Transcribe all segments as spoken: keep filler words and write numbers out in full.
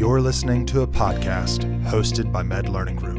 You're listening to a podcast hosted by Med Learning Group.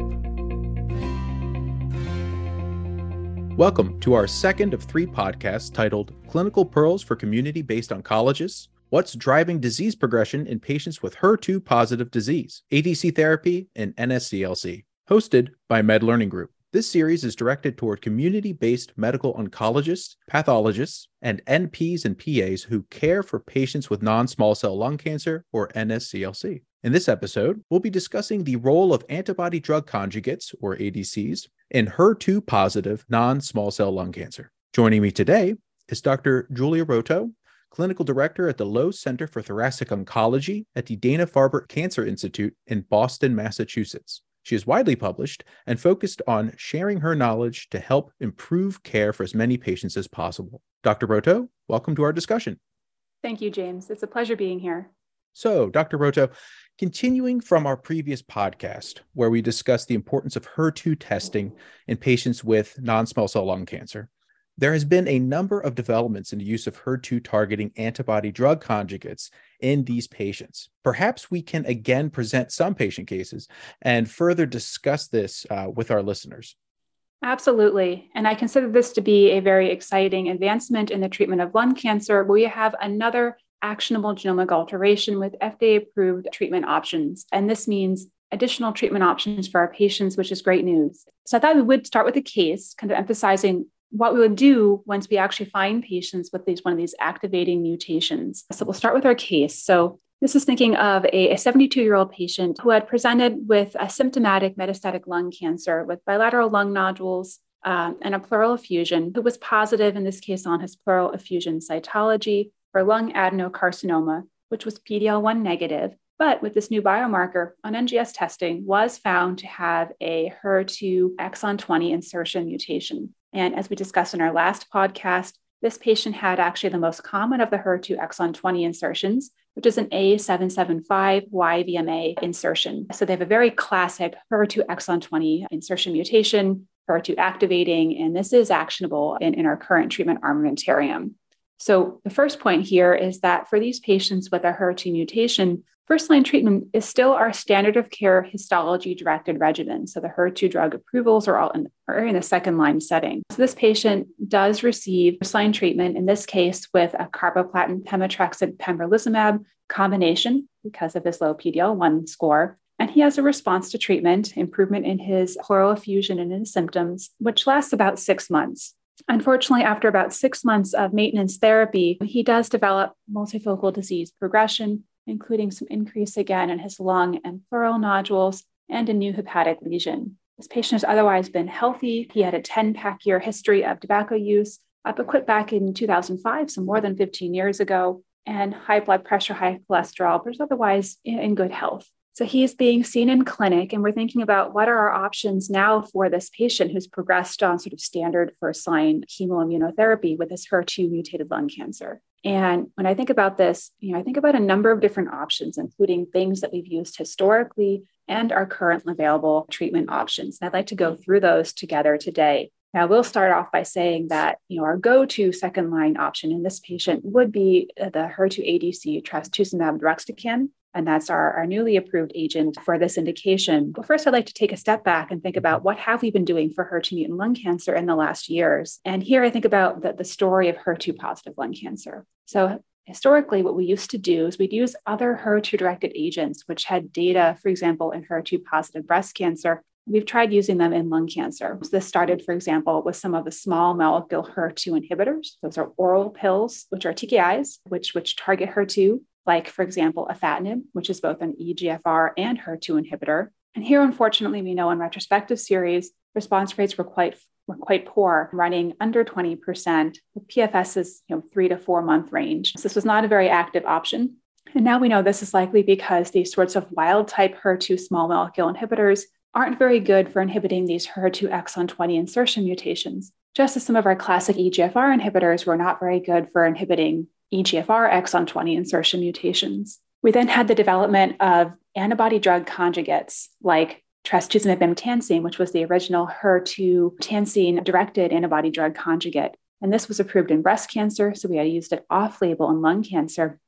Welcome to our second of three podcasts titled Clinical Pearls for Community-Based Oncologists: What's Driving Disease Progression in Patients with H E R two Positive Disease, A D C Therapy, and N S C L C, hosted by Med Learning Group. This series is directed toward community-based medical oncologists, pathologists, and N Ps and P As who care for patients with non-small cell lung cancer or N S C L C. In this episode, we'll be discussing the role of antibody-drug conjugates, or A D Cs, in H E R two positive non-small cell lung cancer. Joining me today is Doctor Julia Roto, Clinical Director at the Lowe Center for Thoracic Oncology at the Dana-Farber Cancer Institute in Boston, Massachusetts. She is widely published and focused on sharing her knowledge to help improve care for as many patients as possible. Doctor Roto, welcome to our discussion. Thank you, James. It's a pleasure being here. So, Doctor Roto, continuing from our previous podcast, where we discussed the importance of H E R two testing in patients with non-small cell lung cancer, there has been a number of developments in the use of H E R two targeting antibody drug conjugates in these patients. Perhaps we can again present some patient cases and further discuss this uh, with our listeners. Absolutely. And I consider this to be a very exciting advancement in the treatment of lung cancer, where we have another actionable genomic alteration with F D A-approved treatment options. And this means additional treatment options for our patients, which is great news. So I thought we would start with a case, kind of emphasizing what we would do once we actually find patients with these one of these activating mutations. So we'll start with our case. So this is thinking of a seventy-two-year-old patient who had presented with a symptomatic metastatic lung cancer with bilateral lung nodules um, and a pleural effusion, who was positive in this case on his pleural effusion cytology for lung adenocarcinoma, which was P D L one negative, but with this new biomarker on N G S testing was found to have a H E R two exon twenty insertion mutation. And as we discussed in our last podcast, this patient had actually the most common of the H E R two exon twenty insertions, which is an A seven seven five Y V M A insertion. So they have a very classic H E R two exon twenty insertion mutation, H E R two activating, and this is actionable in, in our current treatment armamentarium. So the first point here is that for these patients with a H E R two mutation, first-line treatment is still our standard of care histology-directed regimen. So the H E R two drug approvals are all in, are in the second-line setting. So this patient does receive first-line treatment, in this case with a carboplatin pemetrexed pembrolizumab combination because of his low P D L one score. And he has a response to treatment, improvement in his pleural effusion and in his symptoms, which lasts about six months. Unfortunately, after about six months of maintenance therapy, he does develop multifocal disease progression, including some increase again in his lung and pleural nodules and a new hepatic lesion. This patient has otherwise been healthy. He had a ten-pack year history of tobacco use, uh, but quit back in two thousand five, so more than fifteen years ago, and high blood pressure, high cholesterol, but is otherwise in, in good health. So he's being seen in clinic, and we're thinking about what are our options now for this patient who's progressed on sort of standard first-line chemoimmunotherapy with this H E R two mutated lung cancer. And when I think about this, you know, I think about a number of different options, including things that we've used historically and our currently available treatment options. And I'd like to go through those together today. Now, we'll start off by saying that, you know, our go-to second-line option in this patient would be the H E R two A D C trastuzumab deruxtecan. And that's our, our newly approved agent for this indication. But first, I'd like to take a step back and think about what have we been doing for H E R two mutant lung cancer in the last years. And here I think about the, the story of H E R two positive lung cancer. So historically, what we used to do is we'd use other H E R two directed agents, which had data, for example, in H E R two positive breast cancer. We've tried using them in lung cancer. So this started, for example, with some of the small molecule H E R two inhibitors. Those are oral pills, which are T K Is, which, which target H E R two. Like, for example, afatinib, which is both an E G F R and H E R two inhibitor. And here, unfortunately, we know in retrospective series, response rates were quite were quite poor, running under twenty percent, with P F S's you know, three to four month range. So this was not a very active option. And now we know this is likely because these sorts of wild type H E R two small molecule inhibitors aren't very good for inhibiting these H E R two exon twenty insertion mutations, just as some of our classic E G F R inhibitors were not very good for inhibiting E G F R exon twenty insertion mutations. We then had the development of antibody drug conjugates like trastuzumab emtansine, which was the original H E R two tansine-directed antibody drug conjugate. And this was approved in breast cancer, so we had used it off-label in lung cancer.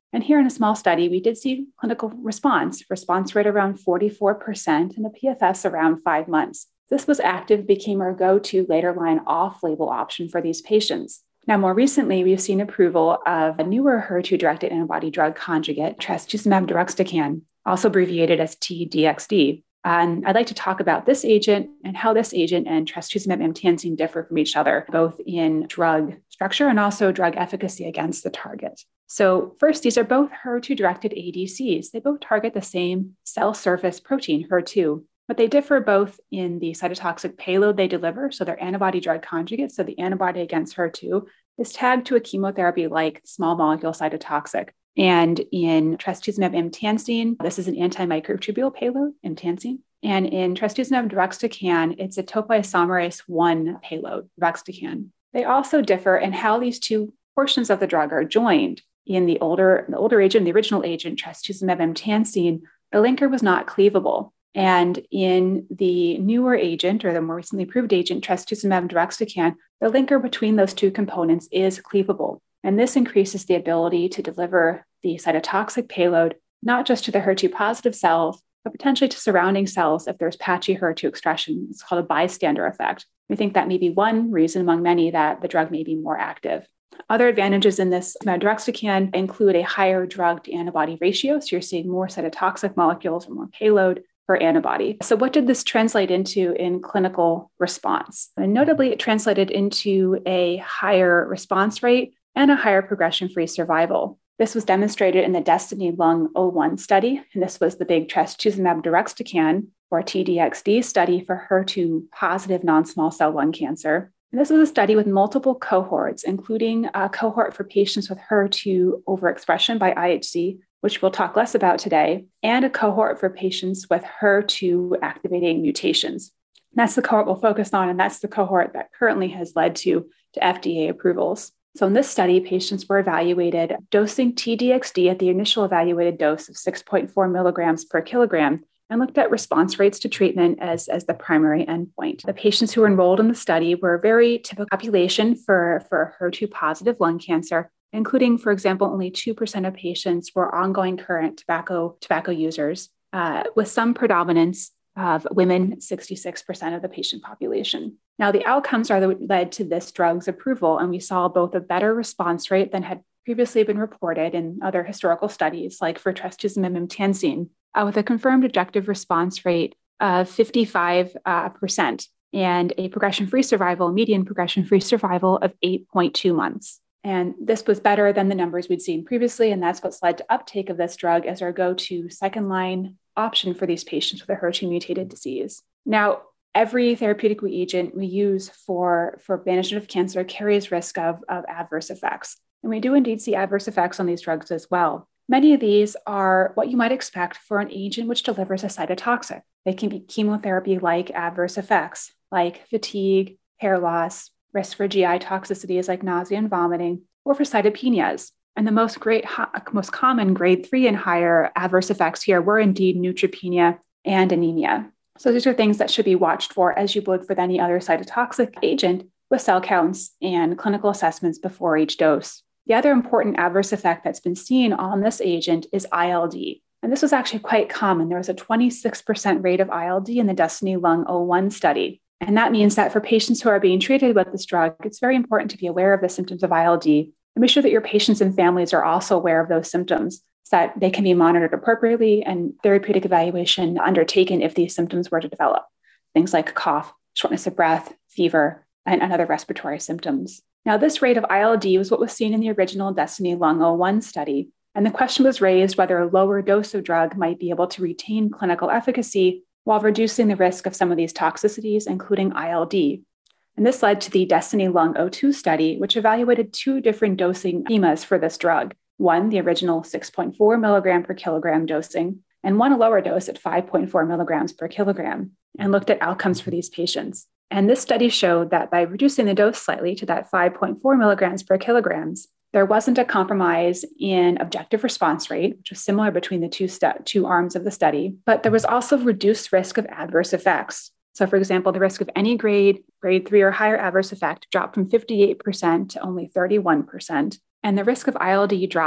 And here in a small study, we did see clinical response, response rate around forty-four percent and a P F S around five months. This was active, became our go-to later line off-label option for these patients. Now, more recently, we've seen approval of a newer H E R two-directed antibody drug conjugate, trastuzumab deruxtecan, also abbreviated as T D X D. And I'd like to talk about this agent and how this agent and trastuzumab emtansine differ from each other, both in drug structure and also drug efficacy against the target. So first, these are both H E R two-directed A D Cs. They both target the same cell surface protein, H E R two, but they differ both in the cytotoxic payload they deliver. So they're antibody drug conjugates. So the antibody against H E R two is tagged to a chemotherapy-like small molecule cytotoxic. And in trastuzumab emtansine, this is an antimicrotubule payload, emtansine. And in trastuzumab deruxtecan, it's a topoisomerase one payload, deruxtecan. They also differ in how these two portions of the drug are joined. In the older, the older agent, the original agent, trastuzumab emtansine, the linker was not cleavable. And in the newer agent, or the more recently approved agent, trastuzumab deruxtecan, the linker between those two components is cleavable. And this increases the ability to deliver the cytotoxic payload, not just to the H E R two positive cells, but potentially to surrounding cells if there's patchy H E R two expression. It's called a bystander effect. We think that may be one reason among many that the drug may be more active. Other advantages in this deruxtecan include a higher drug to antibody ratio. So you're seeing more cytotoxic molecules or more payload per antibody. So what did this translate into in clinical response? And notably, it translated into a higher response rate and a higher progression-free survival. This was demonstrated in the DESTINY Lung oh one study, and this was the big trastuzumab deruxtecan, or T D X D study for H E R two positive non-small cell lung cancer. And this was a study with multiple cohorts, including a cohort for patients with H E R two overexpression by I H C, which we'll talk less about today, and a cohort for patients with H E R two activating mutations. And that's the cohort we'll focus on, and that's the cohort that currently has led to, to F D A approvals. So in this study, patients were evaluated dosing T D X D at the initial evaluated dose of six point four milligrams per kilogram and looked at response rates to treatment as, as the primary endpoint. The patients who were enrolled in the study were a very typical population for, for H E R two positive lung cancer, including, for example, only two percent of patients were ongoing current tobacco, tobacco users, uh, with some predominance of women, sixty-six percent of the patient population. Now, the outcomes are that led to this drug's approval, and we saw both a better response rate than had previously been reported in other historical studies, like for trastuzumab emtansine, uh, with a confirmed objective response rate of fifty-five percent and a progression-free survival, median progression-free survival of eight point two months. And this was better than the numbers we'd seen previously, and that's what's led to uptake of this drug as our go-to second-line option for these patients with a H E R two mutated disease. Now, every therapeutic agent we use for, for management of cancer carries risk of, of adverse effects. And we do indeed see adverse effects on these drugs as well. Many of these are what you might expect for an agent which delivers a cytotoxic. They can be chemotherapy-like adverse effects, like fatigue, hair loss, risk for G I toxicities like nausea and vomiting, or for cytopenias. And the most great, most common grade three and higher adverse effects here were indeed neutropenia and anemia. So these are things that should be watched for as you would for any other cytotoxic agent with cell counts and clinical assessments before each dose. The other important adverse effect that's been seen on this agent is I L D. And this was actually quite common. There was a twenty-six percent rate of I L D in the DESTINY Lung oh one study. And that means that for patients who are being treated with this drug, it's very important to be aware of the symptoms of I L D and make sure that your patients and families are also aware of those symptoms so that they can be monitored appropriately and therapeutic evaluation undertaken if these symptoms were to develop. Things like cough, shortness of breath, fever, and, and other respiratory symptoms. Now, this rate of I L D was what was seen in the original DESTINY Lung oh one study. And the question was raised whether a lower dose of drug might be able to retain clinical efficacy while reducing the risk of some of these toxicities, including I L D. And this led to the DESTINY Lung oh two study, which evaluated two different dosing schemas for this drug. One, the original six point four milligram per kilogram dosing, and one a lower dose at five point four milligrams per kilogram, and looked at outcomes for these patients. And this study showed that by reducing the dose slightly to that five point four milligrams per kilograms, there wasn't a compromise in objective response rate, which was similar between the two, stu- two arms of the study, but there was also reduced risk of adverse effects. So for example, the risk of any grade, grade three or higher adverse effect dropped from fifty-eight percent to only thirty-one percent. And the risk of I L D dropped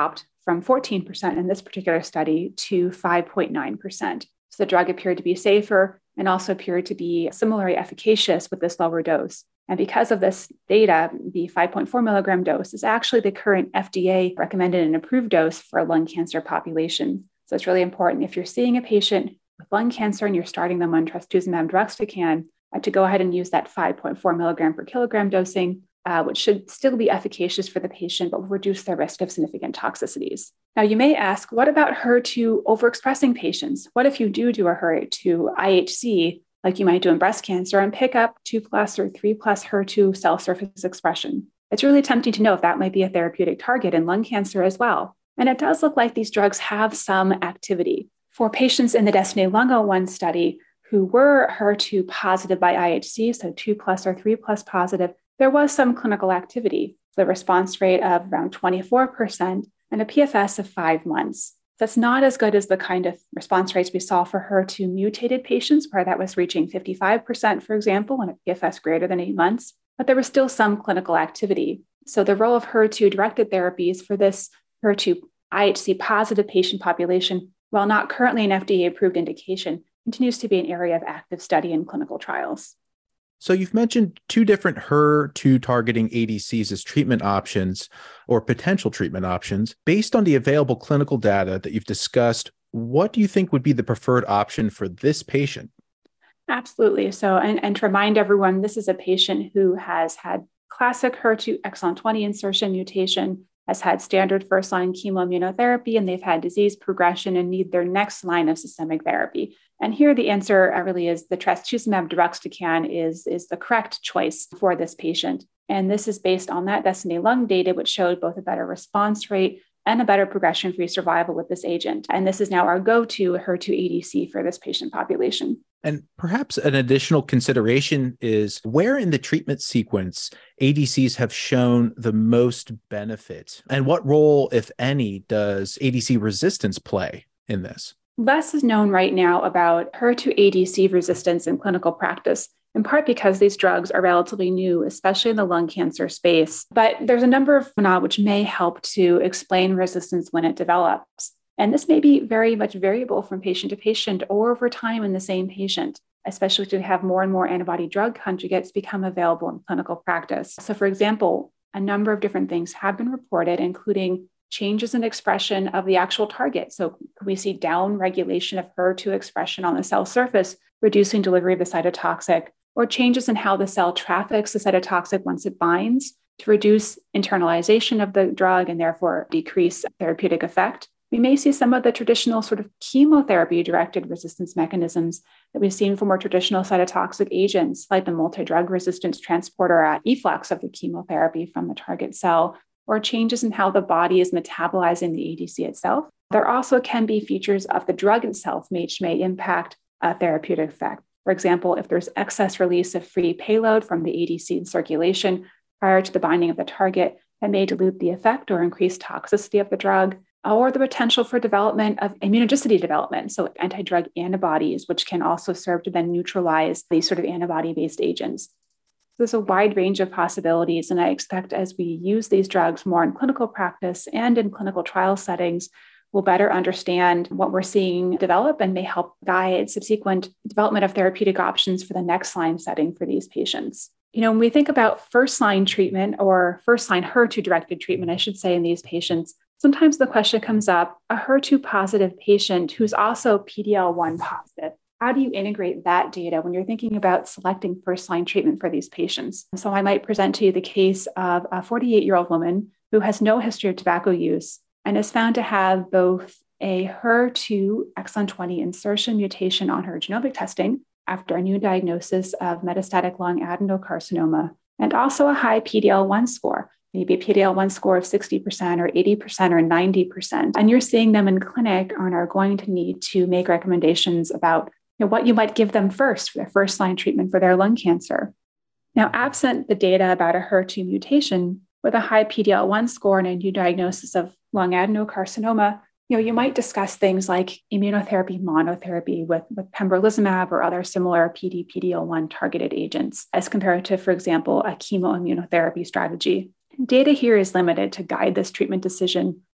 from fourteen percent in this particular study to five point nine percent. So the drug appeared to be safer and also appeared to be similarly efficacious with this lower dose. And because of this data, the five point four milligram dose is actually the current F D A recommended and approved dose for a lung cancer population. So it's really important if you're seeing a patient with lung cancer and you're starting them on trastuzumab deruxtecan, uh, to go ahead and use that five point four milligram per kilogram dosing, uh, which should still be efficacious for the patient, but will reduce their risk of significant toxicities. Now, you may ask, what about H E R two overexpressing patients? What if you do do a H E R two I H C, like you might do in breast cancer, and pick up two plus or three plus H E R two cell surface expression? It's really tempting to know if that might be a therapeutic target in lung cancer as well. And it does look like these drugs have some activity. For patients in the Destiny Lung oh one study who were H E R two positive by I H C, so two plus or three plus positive, there was some clinical activity. The response rate of around twenty-four percent and a P F S of five months. That's not as good as the kind of response rates we saw for H E R two mutated patients, where that was reaching fifty-five percent, for example, and a P F S greater than eight months, but there was still some clinical activity. So the role of H E R two directed therapies for this H E R two I H C positive patient population, while not currently an F D A-approved indication, continues to be an area of active study in clinical trials. So you've mentioned two different H E R two targeting A D Cs as treatment options or potential treatment options. Based on the available clinical data that you've discussed, what do you think would be the preferred option for this patient? Absolutely. So, and, and to remind everyone, this is a patient who has had classic H E R two exon twenty insertion mutation, has had standard first-line chemoimmunotherapy, and they've had disease progression and need their next line of systemic therapy. And here the answer really is the trastuzumab deruxtecan is, is the correct choice for this patient. And this is based on that Destiny Lung data, which showed both a better response rate and a better progression-free survival with this agent. And this is now our go-to H E R two A D C for this patient population. And perhaps an additional consideration is where in the treatment sequence A D Cs have shown the most benefit, and what role, if any, does A D C resistance play in this? Less is known right now about H E R two A D C resistance in clinical practice, in part because these drugs are relatively new, especially in the lung cancer space. But there's a number of phenomena which may help to explain resistance when it develops. And this may be very much variable from patient to patient or over time in the same patient, especially to have more and more antibody drug conjugates become available in clinical practice. So for example, a number of different things have been reported, including changes in expression of the actual target. So we see down regulation of H E R two expression on the cell surface, reducing delivery of the cytotoxic, or changes in how the cell traffics the cytotoxic once it binds to reduce internalization of the drug and therefore decrease therapeutic effect. We may see some of the traditional sort of chemotherapy-directed resistance mechanisms that we've seen for more traditional cytotoxic agents, like the multi-drug resistance transporter at efflux of the chemotherapy from the target cell, or changes in how the body is metabolizing the A D C itself. There also can be features of the drug itself which may impact a therapeutic effect. For example, if there's excess release of free payload from the A D C in circulation prior to the binding of the target, that may dilute the effect or increase toxicity of the drug, or the potential for development of immunogenicity development, so anti-drug antibodies, which can also serve to then neutralize these sort of antibody-based agents. So there's a wide range of possibilities, and I expect as we use these drugs more in clinical practice and in clinical trial settings, we'll better understand what we're seeing develop and may help guide subsequent development of therapeutic options for the next line setting for these patients. You know, when we think about first-line treatment or first-line H E R two-directed treatment, I should say, in these patients, sometimes the question comes up, a H E R two positive patient who's also P D L one positive, how do you integrate that data when you're thinking about selecting first-line treatment for these patients? So I might present to you the case of a forty-eight-year-old woman who has no history of tobacco use and is found to have both a H E R two exon twenty insertion mutation on her genomic testing after a new diagnosis of metastatic lung adenocarcinoma, and also a high P D L one score, maybe a P D L one score of sixty percent or eighty percent or ninety percent. And you're seeing them in clinic and are going to need to make recommendations about you know, what you might give them first for their first line treatment for their lung cancer. Now, absent the data about a H E R two mutation with a high P D L one score and a new diagnosis of lung adenocarcinoma, you know, you might discuss things like immunotherapy monotherapy with, with pembrolizumab or other similar P D P D L one targeted agents as compared to, for example, a chemoimmunotherapy strategy. Data here is limited to guide this treatment decision,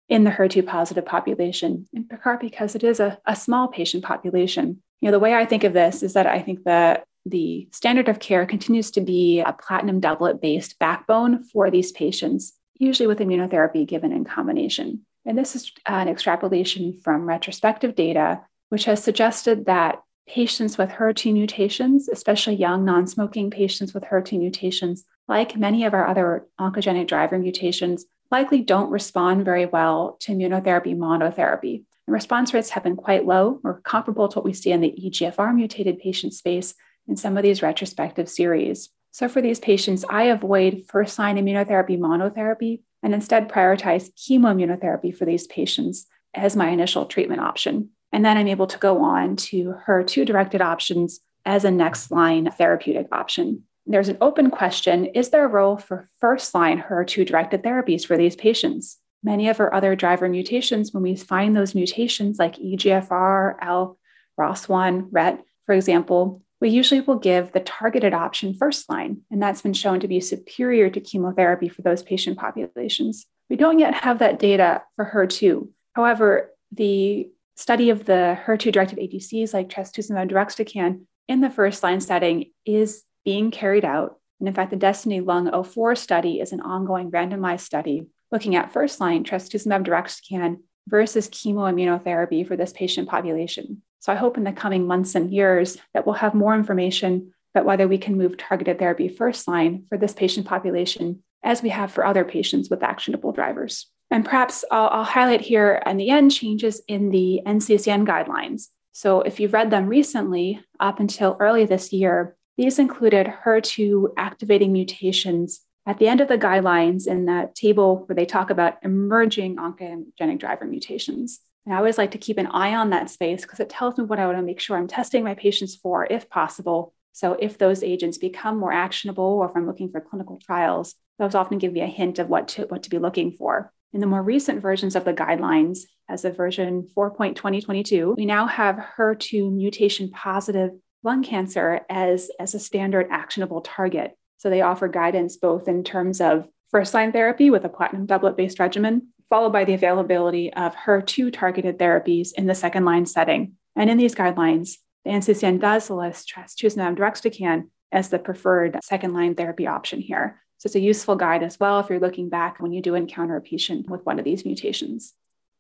in the H E R two positive population, in part because it is a, a small patient population. You know, the way I think of this is that I think that the standard of care continues to be a platinum doublet-based backbone for these patients, usually with immunotherapy given in combination. And this is an extrapolation from retrospective data, which has suggested that patients with H E R two mutations, especially young non-smoking patients with H E R two mutations, like many of our other oncogenic driver mutations, likely don't respond very well to immunotherapy monotherapy. And response rates have been quite low or comparable to what we see in the E G F R mutated patient space in some of these retrospective series. So for these patients, I avoid first-line immunotherapy monotherapy and instead prioritize chemoimmunotherapy for these patients as my initial treatment option. And then I'm able to go on to H E R two-directed options as a next-line therapeutic option. There's an open question, is there a role for first-line H E R two-directed therapies for these patients? Many of our other driver mutations, when we find those mutations like E G F R, L, R O S one, R E T, for example, we usually will give the targeted option first line, and that's been shown to be superior to chemotherapy for those patient populations. We don't yet have that data for H E R two. However, the study of the H E R two-directed A D Cs like trastuzumab deruxtecan in the first-line setting is being carried out. And in fact, the Destiny Lung oh four study is an ongoing randomized study looking at first-line trastuzumab deruxtecan versus chemoimmunotherapy for this patient population. So I hope in the coming months and years that we'll have more information about whether we can move targeted therapy first line for this patient population as we have for other patients with actionable drivers. And perhaps I'll, I'll highlight here in the end changes in the N C C N guidelines. So if you've read them recently, up until early this year, these included H E R two activating mutations at the end of the guidelines in that table where they talk about emerging oncogenic driver mutations. And I always like to keep an eye on that space because it tells me what I want to make sure I'm testing my patients for, if possible. So if those agents become more actionable, or if I'm looking for clinical trials, those often give me a hint of what to, what to be looking for. In the more recent versions of the guidelines, as of version four point twenty twenty-two, we now have H E R two mutation positive lung cancer as, as a standard actionable target. So they offer guidance both in terms of first-line therapy with a platinum doublet-based regimen, followed by the availability of H E R two targeted therapies in the second-line setting. And in these guidelines, the N C C N does list trastuzumab deruxtecan as the preferred second-line therapy option here. So it's a useful guide as well if you're looking back when you do encounter a patient with one of these mutations.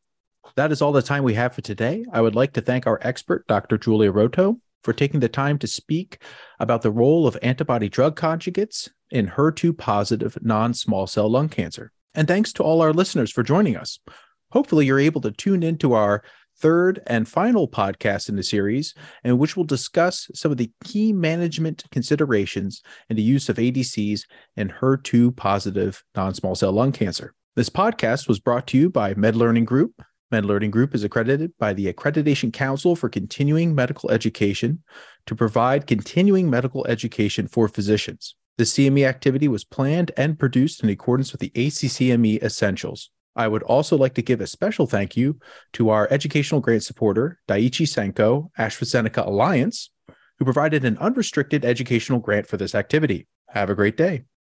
That is all the time we have for today. I would like to thank our expert, Doctor Julia Rotow, for taking the time to speak about the role of antibody drug conjugates in H E R two positive non-small cell lung cancer. And thanks to all our listeners for joining us. Hopefully you're able to tune into our third and final podcast in the series, in which we'll discuss some of the key management considerations in the use of A D Cs in H E R two positive non-small cell lung cancer. This podcast was brought to you by MedLearning Group. MedLearning Group is accredited by the Accreditation Council for Continuing Medical Education to provide continuing medical education for physicians. The C M E activity was planned and produced in accordance with the A C C M E Essentials. I would also like to give a special thank you to our educational grant supporter, Daiichi Sankyo AstraZeneca Alliance, who provided an unrestricted educational grant for this activity. Have a great day.